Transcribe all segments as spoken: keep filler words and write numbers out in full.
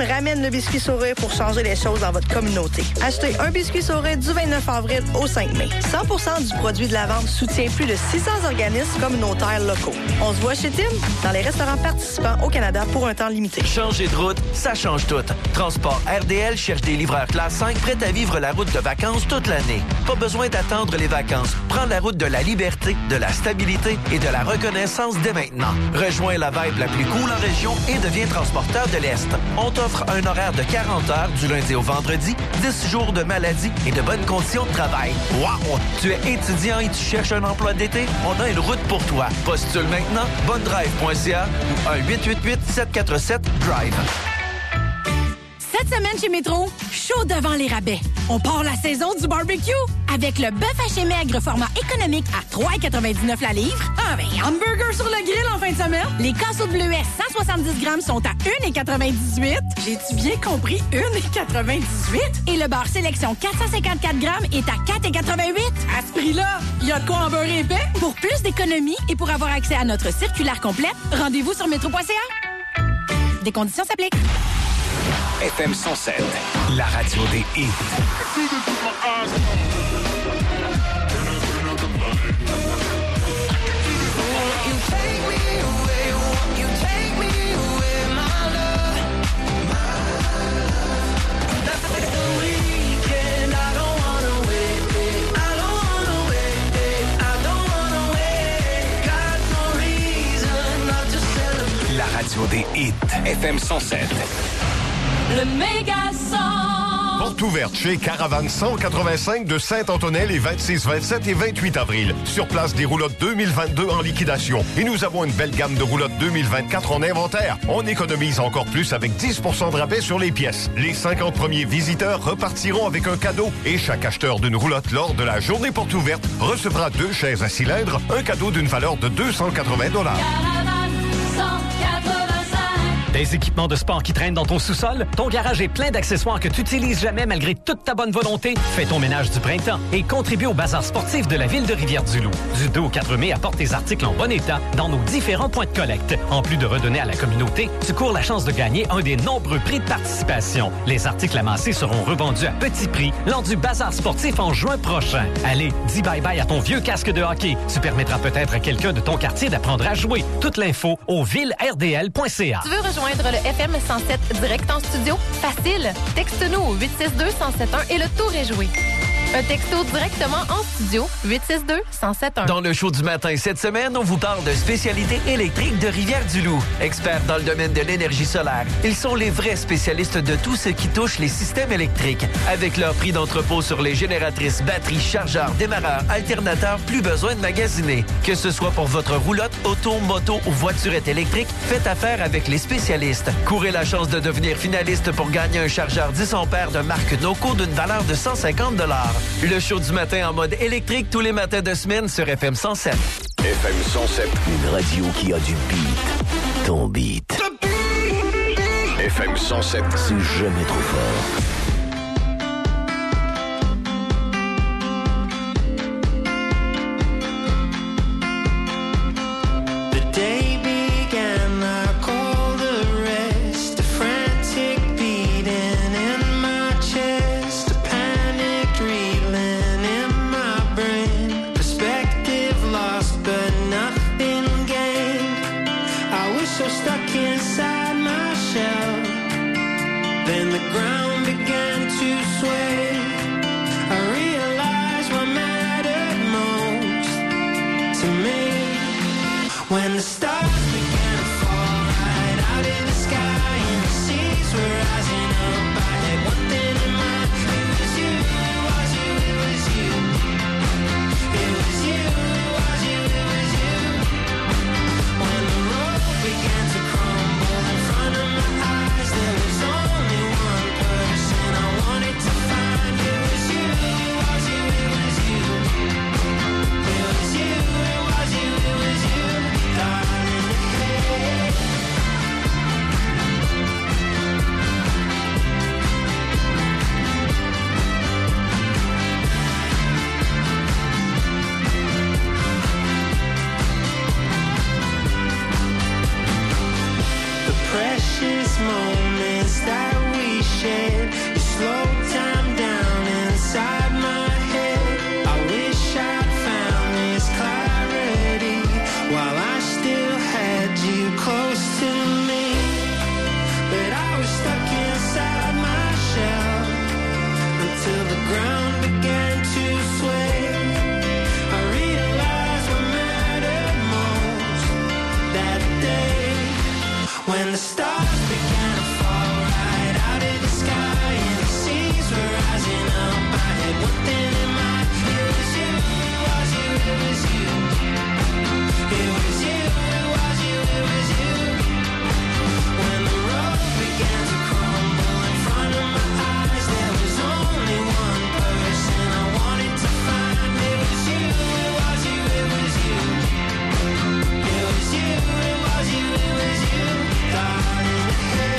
ramène le biscuit sourire pour changer les choses dans votre communauté. Achetez un biscuit sourire du vingt-neuf avril au cinq mai. cent pour cent du produit de la vente soutient plus de six cents organismes communautaires locaux. On se voit chez Tim, dans les restaurants participants au Canada pour un temps limité. Changer de route, ça change tout. Transport R D L cherche des livreurs classe cinq prêts à vivre la route de vacances toute l'année. Pas besoin d'attendre les vacances. Prends la route de la liberté, de la stabilité et de la reconnaissance dès maintenant. Rejoins la vibe la plus cool en région et deviens transporteur de l'Est. On t'offre un horaire de quarante heures du lundi au vendredi, dix jours de maladie et de bonnes conditions de travail. Wow! Tu es étudiant et tu cherches un emploi d'été? On a une route pour toi. Postule maintenant, bonne drive point c a ou un huit huit huit sept quatre sept drive. Cette semaine chez Métro, chaud devant les rabais. On part la saison du barbecue avec le bœuf haché maigre format économique à trois quatre-vingt-dix-neuf la livre. Ah ben, hamburger sur le grill en fin de semaine. Les casseaux de bleuets cent soixante-dix grammes sont à un quatre-vingt-dix-huit. J'ai-tu bien compris? un quatre-vingt-dix-huit? Et le beurre sélection quatre cent cinquante-quatre grammes est à quatre quatre-vingt-huit. À ce prix-là, il y a de quoi en beurre épais? Pour plus d'économies et pour avoir accès à notre circulaire complète, rendez-vous sur métro point c a. Des conditions s'appliquent. F M cent sept, la radio des hits. La radio des hits. F M cent sept. Le méga son. Porte ouverte chez Caravane cent quatre-vingt-cinq de Saint-Antonel les vingt-six, vingt-sept et vingt-huit avril. Sur place, des roulottes deux mille vingt-deux en liquidation. Et nous avons une belle gamme de roulottes deux mille vingt-quatre en inventaire. On économise encore plus avec dix pour cent de rabais sur les pièces. Les cinquante premiers visiteurs repartiront avec un cadeau. Et chaque acheteur d'une roulotte lors de la journée porte ouverte recevra deux chaises à cylindre, un cadeau d'une valeur de deux cent quatre-vingts dollars. Des équipements de sport qui traînent dans ton sous-sol? Ton garage est plein d'accessoires que tu n'utilises jamais malgré toute ta bonne volonté? Fais ton ménage du printemps et contribue au bazar sportif de la ville de Rivière-du-Loup. Du deux au quatre mai, apporte tes articles en bon état dans nos différents points de collecte. En plus de redonner à la communauté, tu cours la chance de gagner un des nombreux prix de participation. Les articles amassés seront revendus à petit prix lors du bazar sportif en juin prochain. Allez, dis bye-bye à ton vieux casque de hockey. Tu permettras peut-être à quelqu'un de ton quartier d'apprendre à jouer. Toute l'info au ville r d l point c a. Tu veux rejoindre le F M cent sept direct en studio? Facile! Texte-nous au huit six deux, un zéro sept un et le tour est joué. Un texto directement en studio, huit six deux, un zéro sept un. Dans le show du matin cette semaine, on vous parle de spécialités électriques de Rivière-du-Loup. Experts dans le domaine de l'énergie solaire, ils sont les vrais spécialistes de tout ce qui touche les systèmes électriques. Avec leur prix d'entrepôt sur les génératrices, batteries, chargeurs, démarreurs, alternateurs, plus besoin de magasiner. Que ce soit pour votre roulotte, auto, moto ou voiturette électrique, faites affaire avec les spécialistes. Courez la chance de devenir finaliste pour gagner un chargeur dix ampères de marque Noco d'une valeur de cent cinquante dollars. Le show du matin en mode électrique tous les matins de semaine sur F M cent sept. F M cent sept. Une radio qui a du beat. Ton beat. F M cent sept. C'est jamais trop fort. When the stars began to fall right out in the sky and the seas were rising up, I had one thing in mind. It was you, it was you, it was you. It was you, it was you, it was you. When the road began to crumble in front of my eyes, there was only one person I wanted to find. It was you, it was you, it was you. It was you, it was you, it was you. Darling, It was you, it was you, it was you. When the road began to crumble in front of my eyes, there was only one person I wanted to find. It was you, it was you, it was you. It was you, it was you, it was you, darling.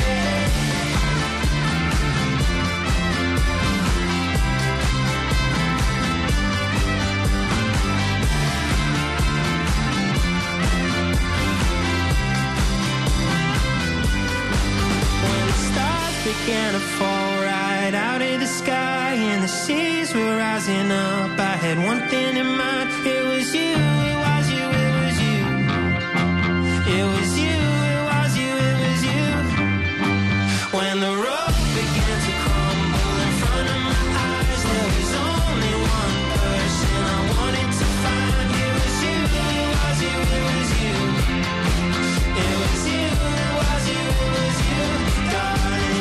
When the stars began to fall right out of the sky and the seas were rising up, I had one thing in mind. It was you, it was you, it was you. It was you, it was you, it was you. When the road began to crumble in front of my eyes, there was only one person I wanted to find. It was you, it was you, it was you. It was you, it was you, it was you, darling.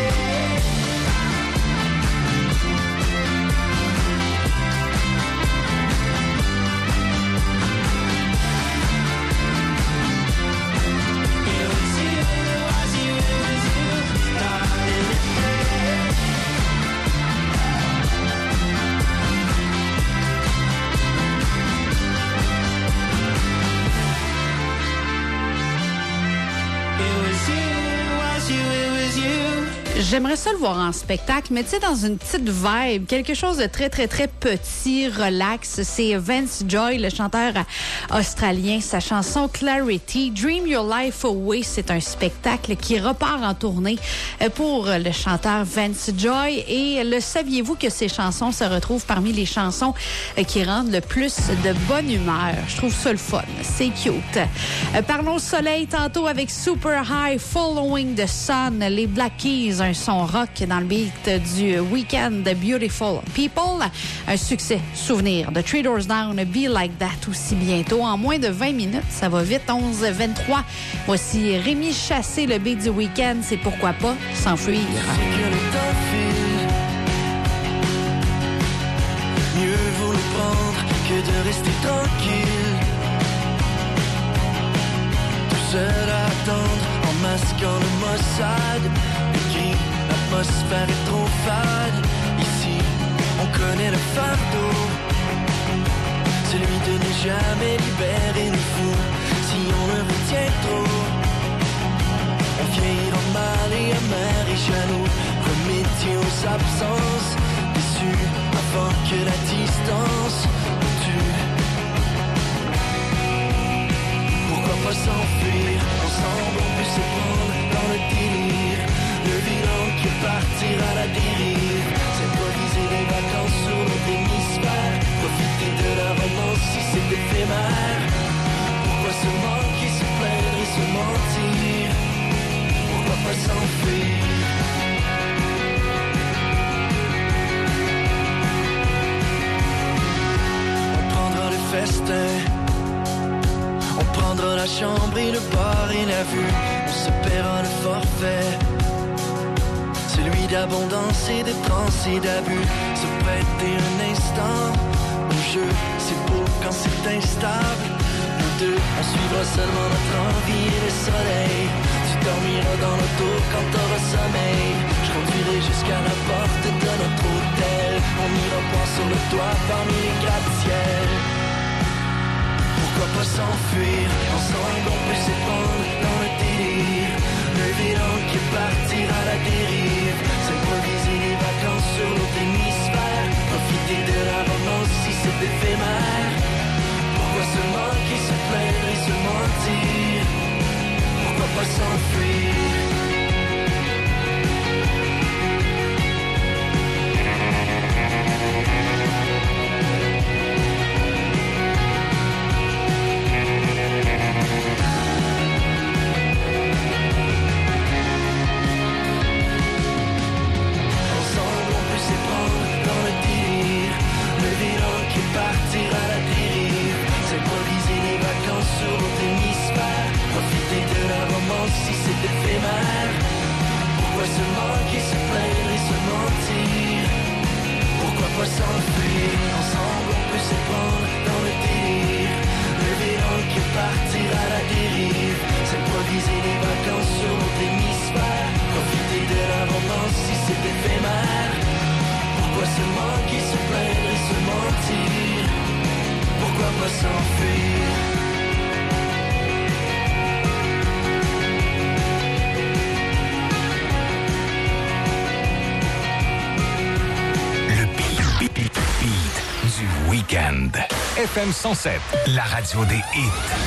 It was you, it was you, it was you, darling. It was you, it was you, it was you. J'aimerais ça le voir en spectacle, mais tu sais, dans une petite vibe, quelque chose de très, très, très petit, relax. C'est Vance Joy, le chanteur australien. Sa chanson Clarity, Dream Your Life Away, c'est un spectacle qui repart en tournée pour le chanteur Vance Joy. Et le saviez-vous que ces chansons se retrouvent parmi les chansons qui rendent le plus de bonne humeur? Je trouve ça le fun. C'est cute. Parlons soleil tantôt avec Super High, Following the Sun, les Black Keys, un son rock dans le beat du week-end de Beautiful People. Un succès souvenir de Three Doors Down, Be Like That aussi bientôt. En moins de vingt minutes, ça va vite, onze vingt-trois. Voici Rémi Chassé, le beat du week-end. C'est pourquoi pas s'enfuir. Mieux vaut le prendre que de rester tranquille. Tout seul à attendre en masquant le Mossad. Écrit, l'atmosphère est trop fade. Ici, on connaît le fardeau. Celui de ne jamais libérer le fou. Si on le retient trop, on vieillit en mal et amer et jaloux. Remédier aux absences, déçus avant que la distance nous tue. Pourquoi pas s'enfuir? Ensemble on peut se prendre dans le délire. Le bilan qui partira à la dérive. Symboliser les vacances sur notre hémisphère. Profiter de la romance si c'est éphémère. Pourquoi se manquer, se plaindre et se mentir? Pourquoi pas s'enfuir? On prendra le festin. On prendra la chambre et le bar et la vue. On se paiera le forfait. Celui d'abondance et de transe et d'abus. Se prêter un instant au jeu. C'est beau quand c'est instable. Nous deux, on suivra seulement notre envie et le soleil. Tu dormiras dans l'auto quand t'auras sommeil. Je conduirai jusqu'à la porte de notre hôtel. On ira point sur le toit parmi les gratte-ciel. Pourquoi pas s'enfuir? Ensemble on peut s'épandre dans le délire. Le bilan qui partira à la dérive. S'improviser les vacances sur notre hémisphère. Profiter de la romance si c'est éphémère. Pourquoi se manquer, se plaindre et se mentir? Pourquoi pas s'enfuir? va s'enfuir. Le beat, beat, beat, beat du week-end. F M cent sept, la radio des hits.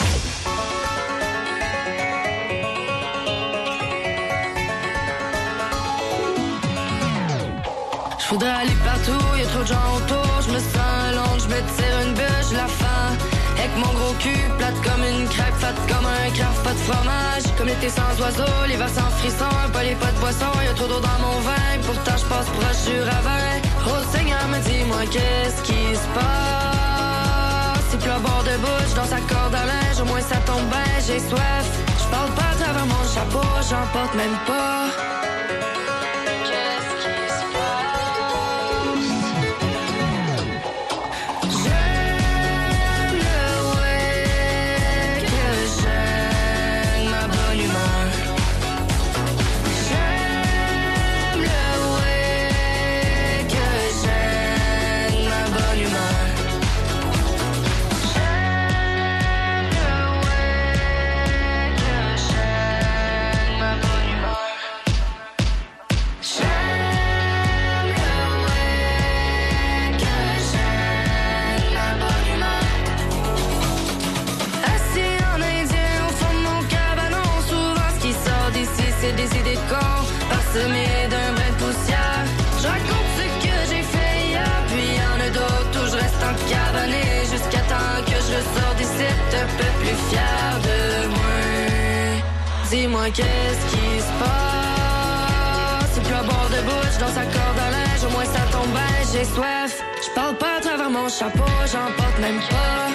Je voudrais aller partout, y'a trop de gens autour. Je me sens long, je me tire une bûche, la faim. Avec mon gros cul, plate comme une crêpe, fat comme un craft, pas de fromage. Comme l'été sans oiseaux, l'hiver sans frisson, pas les pas de boisson, y'a trop d'eau dans mon vin. Pourtant je passe proche du ravin. Oh Seigneur, me dis-moi qu'est-ce qui se passe. Il pleut à bord de bouche, dans sa corde à linge, au moins ça tombe bien, j'ai soif. Je parle pas à travers mon chapeau, j'en porte même pas. Des idées de con, parsemées d'un brin de poussière. Je raconte ce que j'ai fait hier, puis y'en a d'autres où je reste en cabané jusqu'à temps que je ressors d'ici un peu plus fier de moi. Dis-moi qu'est-ce qui se passe. Il pleut à bord de bouche, dans sa corde à linge, au moins ça tombe bien, j'ai soif. Je parle pas à travers mon chapeau, j'en porte même pas.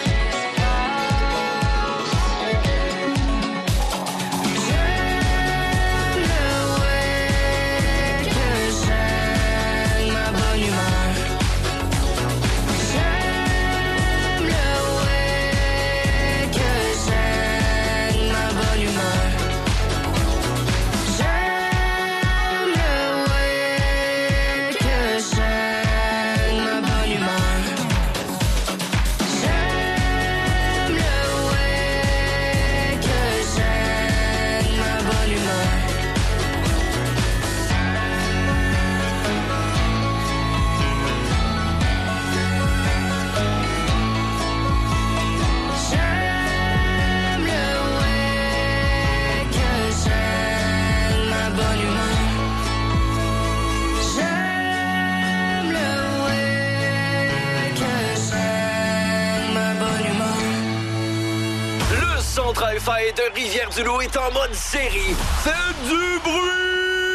Centre-Alpha de Rivière-du-Loup est en mode série. Faites du bruit!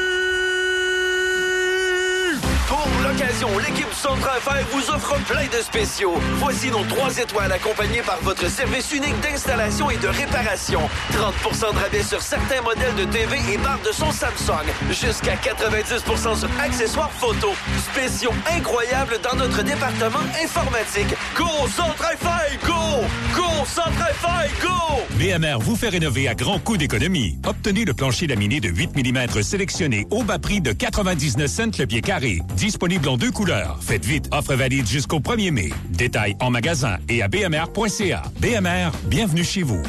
Pour l'occasion, l'équipe du Centre-Alpha vous offre plein de spéciaux. Voici nos trois étoiles accompagnés par votre service unique d'installation et de réparation. trente pour cent de rabais sur certains modèles de T V et barres de son Samsung. Jusqu'à quatre-vingt-dix pour cent sur accessoires photo. Spéciaux incroyables dans notre département informatique. Go Centre-Alpha, go! Go Centre-Alpha, go! B M R vous fait rénover à grands coûts d'économie. Obtenez le plancher laminé de huit millimètres sélectionné au bas prix de quatre-vingt-dix-neuf cents le pied carré. Disponible en deux couleurs. Faites vite, offre valide jusqu'au premier mai. Détails en magasin et à b m r point c a. B M R, bienvenue chez vous.